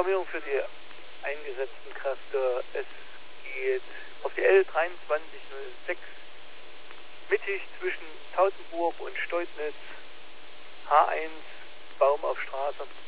Programmierung für die eingesetzten Kräfte. Es geht auf die L2306 mittig zwischen Tautenburg und Steutnitz, H1, Baum auf Straße.